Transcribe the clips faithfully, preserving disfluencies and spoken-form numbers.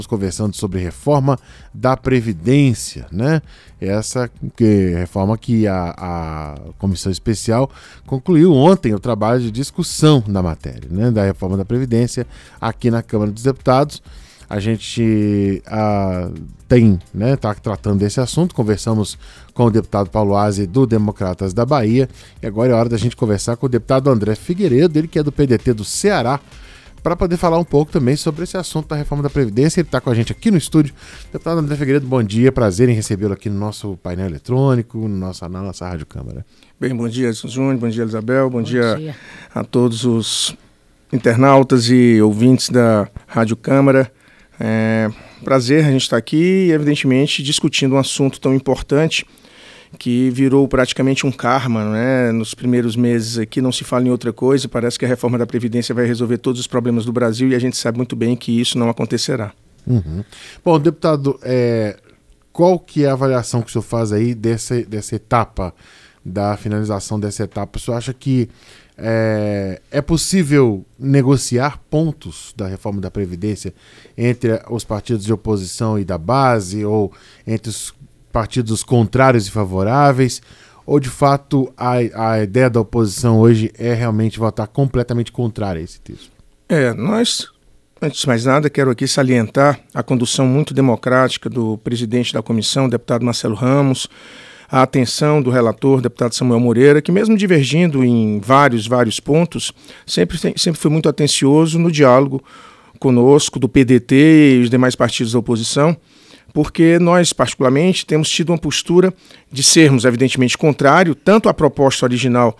Conversando sobre reforma da Previdência, né? Essa que, reforma que a, a Comissão Especial concluiu ontem o trabalho de discussão da matéria, né? Da reforma da Previdência aqui na Câmara dos Deputados. A gente a, tem, né? Está tratando desse assunto. Conversamos com o deputado Paulo Aze do Democratas da Bahia e agora é hora da gente conversar com o deputado André Figueiredo, ele que é do P D T do Ceará, para poder falar um pouco também sobre esse assunto da reforma da Previdência. Ele está com a gente aqui no estúdio. Deputado André Figueiredo, bom dia, prazer em recebê-lo aqui no nosso painel eletrônico, no nosso, na nossa Rádio Câmara. Bem, bom dia, Júnior, bom dia, Isabel, bom, bom dia, dia a todos os internautas e ouvintes da Rádio Câmara. É prazer a gente estar aqui e, evidentemente, discutindo um assunto tão importante que virou praticamente um karma, né? Nos primeiros meses aqui não se fala em outra coisa, parece que a reforma da Previdência vai resolver todos os problemas do Brasil e a gente sabe muito bem que isso não acontecerá. Uhum. Bom, deputado, é, qual que é a avaliação que o senhor faz aí dessa, dessa etapa, da finalização dessa etapa? O senhor acha que é, é possível negociar pontos da reforma da Previdência entre os partidos de oposição e da base, ou entre os partidos contrários e favoráveis, ou de fato a, a ideia da oposição hoje é realmente votar completamente contrária a esse texto? É, nós, antes de mais nada, quero aqui salientar a condução muito democrática do presidente da comissão, o deputado Marcelo Ramos, a atenção do relator, o deputado Samuel Moreira, que mesmo divergindo em vários, vários pontos, sempre, sempre foi muito atencioso no diálogo conosco, do P D T e os demais partidos da oposição, porque nós, particularmente, temos tido uma postura de sermos, evidentemente, contrário tanto à proposta original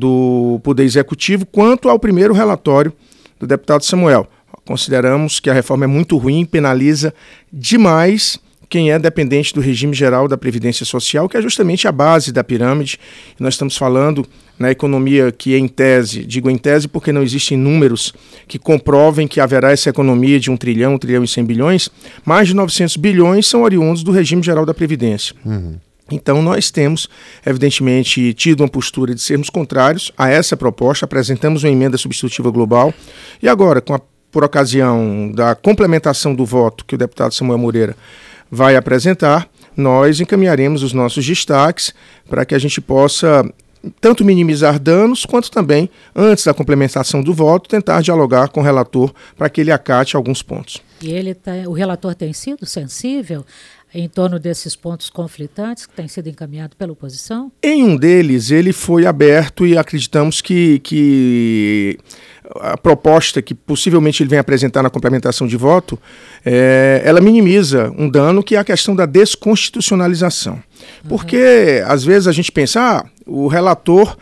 do Poder Executivo quanto ao primeiro relatório do deputado Samuel. Consideramos que a reforma é muito ruim, penaliza demais quem é dependente do regime geral da Previdência Social, que é justamente a base da pirâmide. Nós estamos falando na economia que, em tese, digo em tese porque não existem números que comprovem que haverá essa economia de um trilhão, um trilhão e cem bilhões, mais de novecentos bilhões são oriundos do regime geral da Previdência. Uhum. Então nós temos, evidentemente, tido uma postura de sermos contrários a essa proposta, apresentamos uma emenda substitutiva global e agora, com a, por ocasião da complementação do voto que o deputado Samuel Moreira vai apresentar, nós encaminharemos os nossos destaques para que a gente possa tanto minimizar danos, quanto também, antes da complementação do voto, tentar dialogar com o relator para que ele acate alguns pontos. E ele tá, o relator tem sido sensível em torno desses pontos conflitantes que têm sido encaminhados pela oposição? Em um deles, ele foi aberto e acreditamos que, que a proposta que possivelmente ele vem apresentar na complementação de voto, é, ela minimiza um dano que é a questão da desconstitucionalização. Uhum. Porque, às vezes, a gente pensa, ah, o relator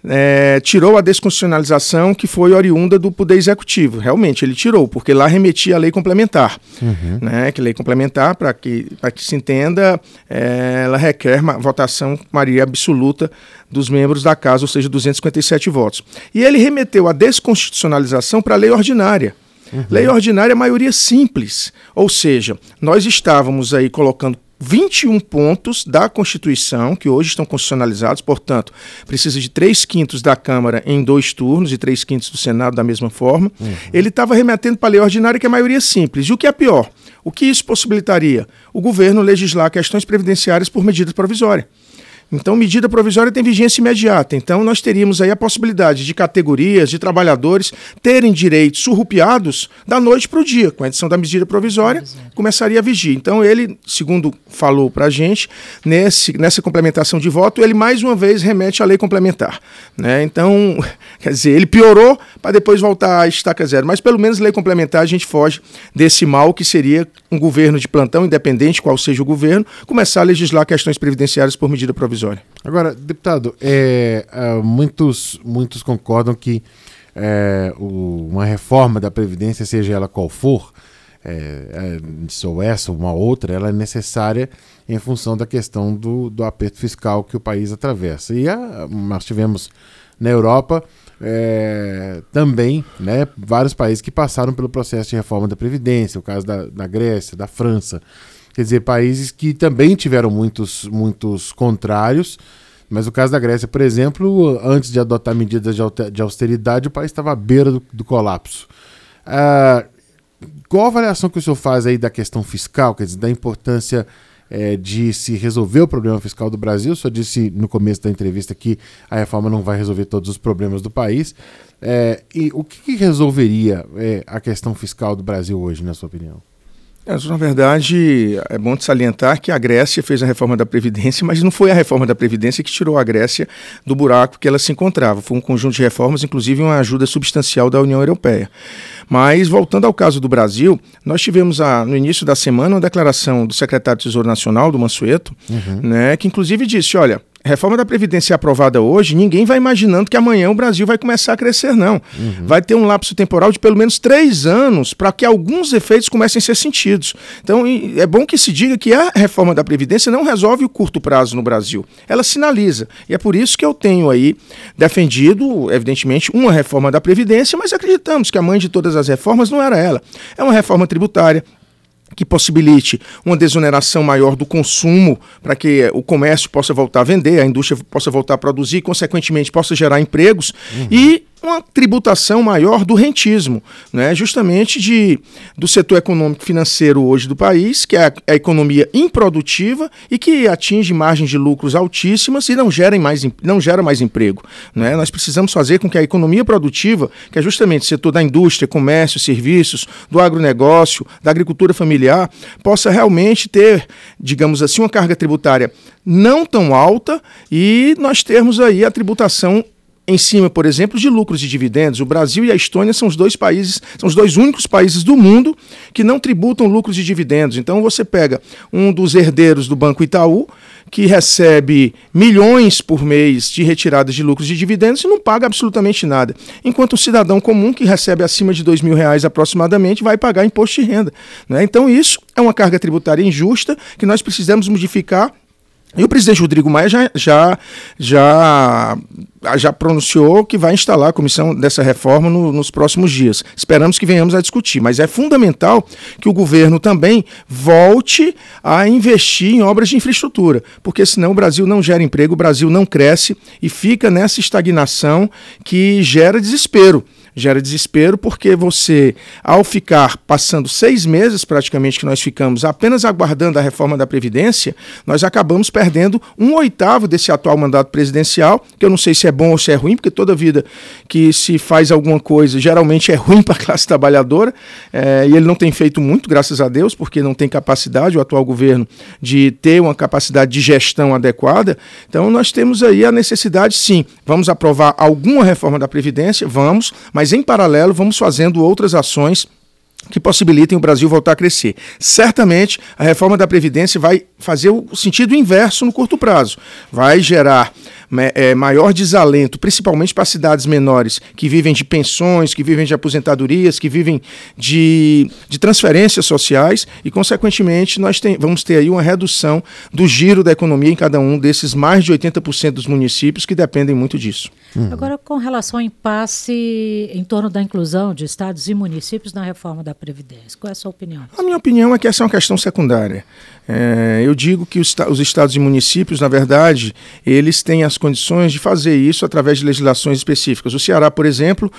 É, tirou a desconstitucionalização que foi oriunda do Poder Executivo. Realmente, ele tirou, porque lá remetia a lei complementar. Uhum. Né, que lei complementar, para que, para que se entenda, é, ela requer uma votação maioria absoluta dos membros da Casa, ou seja, duzentos e cinquenta e sete votos. E ele remeteu a desconstitucionalização para a lei ordinária. Uhum. Lei ordinária é maioria simples, ou seja, nós estávamos aí colocando vinte e um pontos da Constituição, que hoje estão constitucionalizados, portanto, precisa de três quintos da Câmara em dois turnos e três quintos do Senado da mesma forma. Uhum. Ele estava remetendo para a lei ordinária, que é a maioria simples. E o que é pior? O que isso possibilitaria? O governo legislar questões previdenciárias por medida provisória. Então, medida provisória tem vigência imediata. Então, nós teríamos aí a possibilidade de categorias, de trabalhadores terem direitos surrupiados da noite para o dia. Com a edição da medida provisória, começaria a vigir. Então, ele, segundo falou para a gente, nesse, nessa complementação de voto, ele mais uma vez remete à lei complementar. Né? Então, quer dizer, ele piorou para depois voltar à estaca zero. Mas, pelo menos, lei complementar, a gente foge desse mal que seria um governo de plantão, independente qual seja o governo, começar a legislar questões previdenciárias por medida provisória. Agora, deputado, é, é, muitos, muitos concordam que é, o, uma reforma da Previdência, seja ela qual for, é, é, ou essa ou uma outra, ela é necessária em função da questão do, do aperto fiscal que o país atravessa. E a, nós tivemos na Europa é, também, né, vários países que passaram pelo processo de reforma da Previdência, o caso da, da Grécia, da França. Quer dizer, países que também tiveram muitos, muitos contrários, mas o caso da Grécia, por exemplo, antes de adotar medidas de austeridade, o país estava à beira do, do colapso. Ah, qual a avaliação que o senhor faz aí da questão fiscal, quer dizer, da importância é, de se resolver o problema fiscal do Brasil? O senhor disse no começo da entrevista que a reforma não vai resolver todos os problemas do país. É, e o que, que resolveria é, a questão fiscal do Brasil hoje, na sua opinião? É, na verdade, é bom salientar que a Grécia fez a reforma da Previdência, mas não foi a reforma da Previdência que tirou a Grécia do buraco que ela se encontrava. Foi um conjunto de reformas, inclusive uma ajuda substancial da União Europeia. Mas, voltando ao caso do Brasil, nós tivemos a, no início da semana uma declaração do secretário do Tesouro Nacional, do Mansueto, uhum. né, que inclusive disse, olha, a reforma da Previdência aprovada hoje, ninguém vai imaginando que amanhã o Brasil vai começar a crescer, não. Uhum. Vai ter um lapso temporal de pelo menos três anos para que alguns efeitos comecem a ser sentidos. Então, é bom que se diga que a reforma da Previdência não resolve o curto prazo no Brasil. Ela sinaliza. E é por isso que eu tenho aí defendido, evidentemente, uma reforma da Previdência, mas acreditamos que a mãe de todas as reformas não era ela. É uma reforma tributária que possibilite uma desoneração maior do consumo para que o comércio possa voltar a vender, a indústria possa voltar a produzir, consequentemente possa gerar empregos uhum. e uma tributação maior do rentismo, né? Justamente de, do setor econômico financeiro hoje do país, que é a, a economia improdutiva e que atinge margens de lucros altíssimas e não gera mais, não gera mais emprego, né? Nós precisamos fazer com que a economia produtiva, que é justamente o setor da indústria, comércio, serviços, do agronegócio, da agricultura familiar, possa realmente ter, digamos assim, uma carga tributária não tão alta e nós termos aí a tributação em cima, por exemplo, de lucros e dividendos. O Brasil e a Estônia são os dois países, são os dois únicos países do mundo que não tributam lucros e dividendos. Então você pega um dos herdeiros do Banco Itaú, que recebe milhões por mês de retiradas de lucros e dividendos e não paga absolutamente nada. Enquanto o cidadão comum, que recebe acima de dois mil reais aproximadamente, vai pagar imposto de renda, né? Então isso é uma carga tributária injusta que nós precisamos modificar. E o presidente Rodrigo Maia já, já, já, já pronunciou que vai instalar a comissão dessa reforma no, nos próximos dias. Esperamos que venhamos a discutir, mas é fundamental que o governo também volte a investir em obras de infraestrutura, porque senão o Brasil não gera emprego, o Brasil não cresce e fica nessa estagnação que gera desespero. Gera desespero porque você, ao ficar passando seis meses praticamente que nós ficamos apenas aguardando a reforma da Previdência, nós acabamos perdendo um oitavo desse atual mandato presidencial, que eu não sei se é bom ou se é ruim, porque toda vida que se faz alguma coisa geralmente é ruim para a classe trabalhadora, é, e ele não tem feito muito, graças a Deus, porque não tem capacidade, o atual governo, de ter uma capacidade de gestão adequada. Então nós temos aí a necessidade, sim, vamos aprovar alguma reforma da Previdência, vamos, mas em paralelo vamos fazendo outras ações que possibilitem o Brasil voltar a crescer. Certamente a reforma da Previdência vai fazer o sentido inverso no curto prazo, vai gerar é, maior desalento, principalmente para cidades menores que vivem de pensões, que vivem de aposentadorias, que vivem de, de transferências sociais e, consequentemente, nós tem, vamos ter aí uma redução do giro da economia em cada um desses mais de oitenta por cento dos municípios que dependem muito disso. Uhum. Agora, com relação ao impasse em torno da inclusão de estados e municípios na reforma da Previdência, qual é a sua opinião? A minha opinião é que essa é uma questão secundária. É, eu digo que os, os estados e municípios, na verdade, eles têm as condições de fazer isso através de legislações específicas. O Ceará, por exemplo,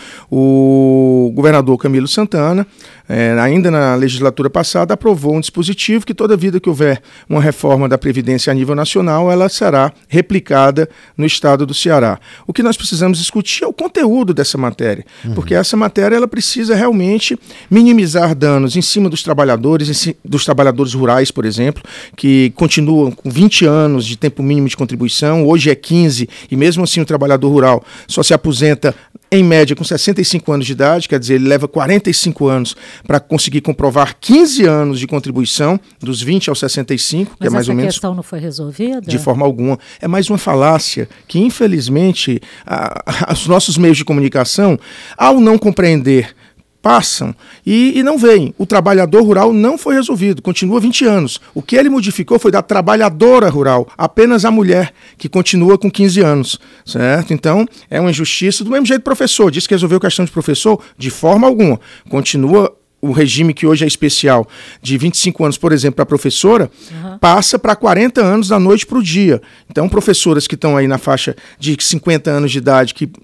o governador Camilo Santana, é, ainda na legislatura passada, aprovou um dispositivo que toda vida que houver uma reforma da Previdência a nível nacional, ela será replicada no estado do Ceará. O que nós precisamos discutir é o conteúdo dessa matéria, uhum. porque essa matéria ela precisa realmente minimizar danos em cima dos trabalhadores, em cima dos trabalhadores rurais, por exemplo, que continuam com vinte anos de tempo mínimo de contribuição, hoje é quinze, e mesmo assim o trabalhador rural só se aposenta em média com sessenta e cinco anos de idade, quer dizer, ele leva quarenta e cinco anos para conseguir comprovar quinze anos de contribuição, dos vinte aos sessenta e cinco, Mas que é mais ou menos... Mas essa questão não foi resolvida? De forma alguma. É mais uma falácia que, infelizmente, a, a, os nossos meios de comunicação, ao não compreender, passam e, e não veem. O trabalhador rural não foi resolvido, continua vinte anos. O que ele modificou foi da trabalhadora rural, apenas a mulher, que continua com quinze anos, certo? Então, é uma injustiça. Do mesmo jeito, professor, disse que resolveu a questão de professor, de forma alguma. Continua o regime que hoje é especial, de vinte e cinco anos, por exemplo, para a professora, uhum. passa para quarenta anos da noite para o dia. Então, professoras que estão aí na faixa de cinquenta anos de idade, que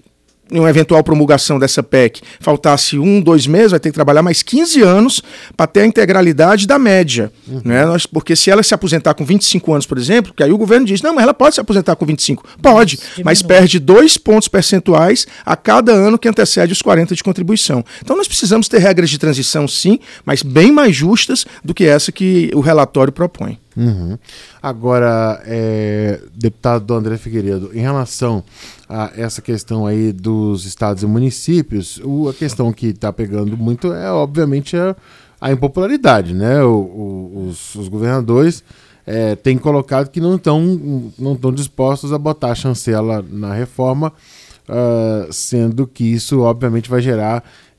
em uma eventual promulgação dessa P E C, faltasse um, dois meses, vai ter que trabalhar mais quinze anos para ter a integralidade da média. Uhum. Né? Nós, porque se ela se aposentar com vinte e cinco anos, por exemplo, que aí o governo diz, não, mas ela pode se aposentar com vinte e cinco. Pode, Diminui. mas perde dois pontos percentuais a cada ano que antecede os quarenta de contribuição. Então nós precisamos ter regras de transição, sim, mas bem mais justas do que essa que o relatório propõe. Uhum. Agora, é, deputado André Figueiredo, em relação a essa questão aí dos estados e municípios, o, a questão que está pegando muito é, obviamente, a, a impopularidade, né? O, o, os, os governadores é, têm colocado que não estão não estão dispostos a botar a chancela na reforma, uh, sendo que isso, obviamente, vai gerar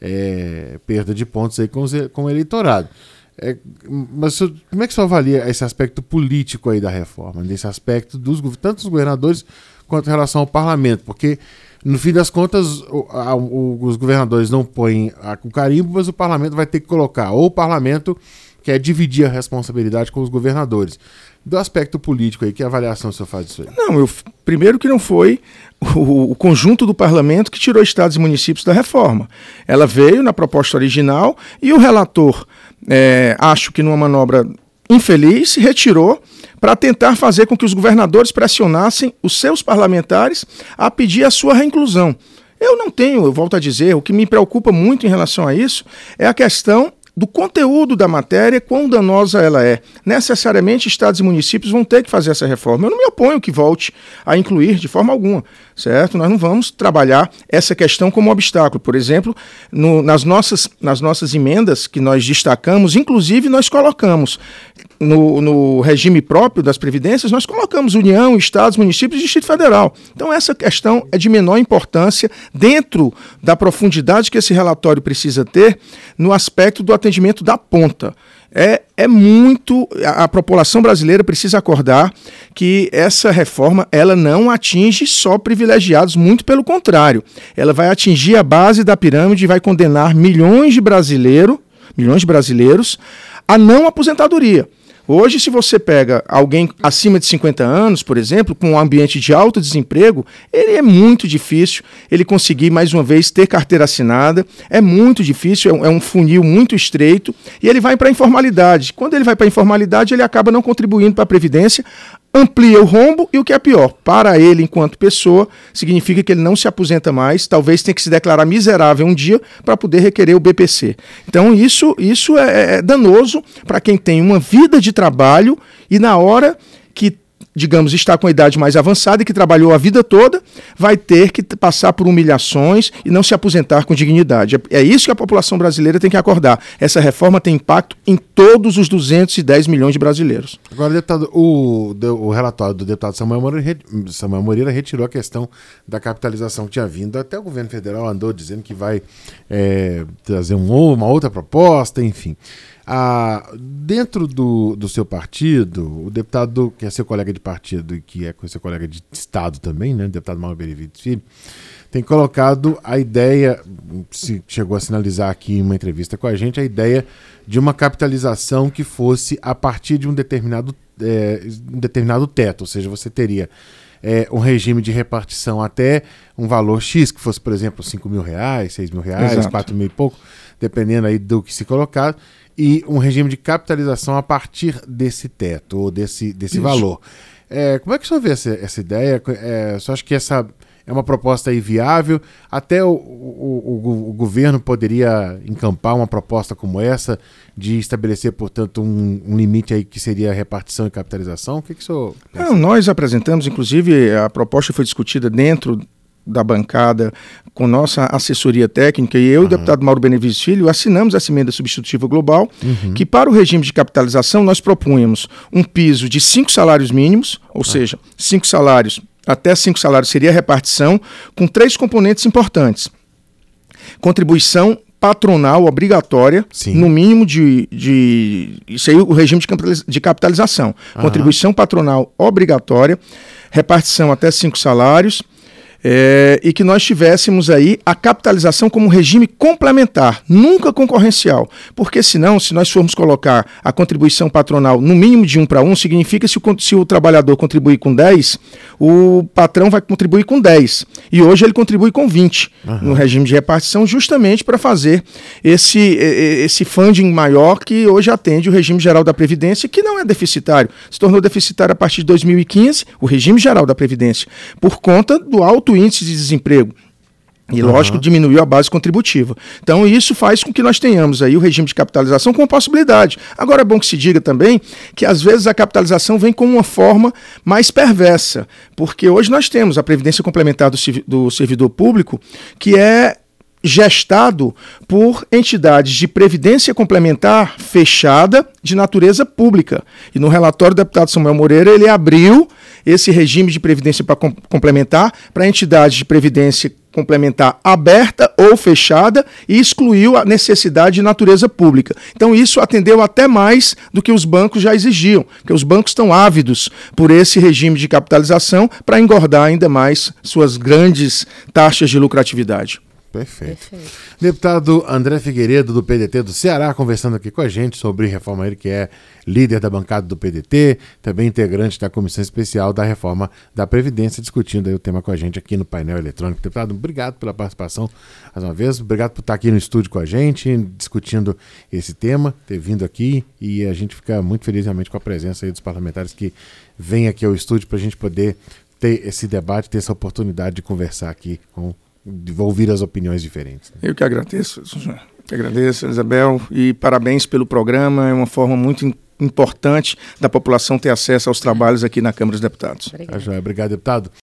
é, perda de pontos aí com, os, com o eleitorado. É, mas como é que você avalia esse aspecto político aí da reforma, desse aspecto dos tanto dos governadores quanto em relação ao parlamento? Porque, no fim das contas, o, a, o, os governadores não põem a, o carimbo, mas o parlamento vai ter que colocar. Ou o parlamento quer dividir a responsabilidade com os governadores. Do aspecto político aí, que avaliação o senhor faz disso aí? Não, eu, primeiro que não foi o, o conjunto do parlamento que tirou estados e municípios da reforma. Ela veio na proposta original e o relator, é, acho que numa manobra infeliz, se retirou para tentar fazer com que os governadores pressionassem os seus parlamentares a pedir a sua reinclusão. Eu não tenho, eu volto a dizer, o que me preocupa muito em relação a isso é a questão do conteúdo da matéria, quão danosa ela é. Necessariamente, estados e municípios vão ter que fazer essa reforma. Eu não me oponho que volte a incluir de forma alguma, certo? Nós não vamos trabalhar essa questão como obstáculo. Por exemplo, no, nas, nossas, nas nossas emendas que nós destacamos, inclusive nós colocamos no, no regime próprio das previdências, nós colocamos União, estados, municípios e Distrito Federal. Então essa questão é de menor importância dentro da profundidade que esse relatório precisa ter no aspecto do atendimento da ponta. É, é muito... A, a população brasileira precisa acordar que essa reforma ela não atinge só privilegiados, muito pelo contrário. Ela vai atingir a base da pirâmide e vai condenar milhões de brasileiros, milhões de brasileiros a não aposentadoria. Hoje, se você pega alguém acima de cinquenta anos, por exemplo, com um ambiente de alto desemprego, ele é muito difícil ele conseguir, mais uma vez, ter carteira assinada. É muito difícil, é um funil muito estreito e ele vai para a informalidade. Quando ele vai para a informalidade, ele acaba não contribuindo para a Previdência, amplia o rombo e o que é pior, para ele, enquanto pessoa, significa que ele não se aposenta mais, talvez tenha que se declarar miserável um dia para poder requerer o B P C. Então isso, isso é, é danoso para quem tem uma vida de trabalho e na hora que, digamos, está com a idade mais avançada e que trabalhou a vida toda, vai ter que passar por humilhações e não se aposentar com dignidade. É isso que a população brasileira tem que acordar. Essa reforma tem impacto em todos os duzentos e dez milhões de brasileiros. Agora, deputado, o, o relatório do deputado Samuel Moreira, Samuel Moreira retirou a questão da capitalização que tinha vindo. Até o governo federal andou dizendo que vai é, trazer um, uma outra proposta, enfim. Ah, dentro do, do seu partido, o deputado que é seu colega de partido e que é seu colega de estado também, né, o deputado Mauro Benevides Filho, tem colocado a ideia, se chegou a sinalizar aqui em uma entrevista com a gente, a ideia de uma capitalização que fosse a partir de um determinado, é, um determinado teto, ou seja, você teria é, um regime de repartição até um valor X, que fosse, por exemplo, cinco mil reais, seis mil reais, Exato. quatro mil e pouco, dependendo aí do que se colocar, e um regime de capitalização a partir desse teto, ou desse, desse valor. É, como é que o senhor vê essa, essa ideia? É, o senhor acha que essa é uma proposta aí viável? Até o, o, o, o governo poderia encampar uma proposta como essa, de estabelecer, portanto, um, um limite aí que seria a repartição e capitalização? O que, que o senhor pensa? Não, nós apresentamos, inclusive, a proposta foi discutida dentro da bancada com nossa assessoria técnica e eu uhum. e o deputado Mauro Benevides Filho assinamos essa emenda substitutiva global uhum. que para o regime de capitalização nós propunhamos um piso de cinco salários mínimos, ou ah. seja, cinco salários, até cinco salários seria a repartição, com três componentes importantes. Contribuição patronal obrigatória, Sim. no mínimo de, de... Isso aí o regime de capitalização. Uhum. Contribuição patronal obrigatória, repartição até cinco salários, é, e que nós tivéssemos aí a capitalização como regime complementar, nunca concorrencial, porque senão, se nós formos colocar a contribuição patronal no mínimo de um para um, significa se o, se o trabalhador contribuir com dez, o patrão vai contribuir com dez, e hoje ele contribui com vinte, uhum. no regime de repartição, justamente para fazer esse, esse funding maior que hoje atende o regime geral da Previdência, que não é deficitário, se tornou deficitário a partir de dois mil e quinze, o regime geral da Previdência, por conta do alto índice de desemprego. E, uhum. lógico, diminuiu a base contributiva. Então, isso faz com que nós tenhamos aí o regime de capitalização com possibilidade. Agora, é bom que se diga também que, às vezes, a capitalização vem com uma forma mais perversa, porque hoje nós temos a Previdência Complementar do, do Servidor Público, que é gestado por entidades de previdência complementar fechada de natureza pública. E no relatório do deputado Samuel Moreira, ele abriu esse regime de previdência pra com, complementar para entidades de previdência complementar aberta ou fechada e excluiu a necessidade de natureza pública. Então isso atendeu até mais do que os bancos já exigiam, porque os bancos estão ávidos por esse regime de capitalização para engordar ainda mais suas grandes taxas de lucratividade. Perfeito. Perfeito. Deputado André Figueiredo, do P D T do Ceará, conversando aqui com a gente sobre reforma, ele que é líder da bancada do P D T, também integrante da Comissão Especial da Reforma da Previdência, discutindo aí o tema com a gente aqui no painel eletrônico. Deputado, obrigado pela participação mais uma vez, obrigado por estar aqui no estúdio com a gente, discutindo esse tema, ter vindo aqui, e a gente fica muito feliz realmente com a presença aí dos parlamentares que vêm aqui ao estúdio para a gente poder ter esse debate, ter essa oportunidade de conversar aqui com de ouvir as opiniões diferentes. Eu que agradeço, eu que agradeço, Isabel, e parabéns pelo programa, é uma forma muito importante da população ter acesso aos trabalhos aqui na Câmara dos Deputados. Obrigado, Obrigado, deputado.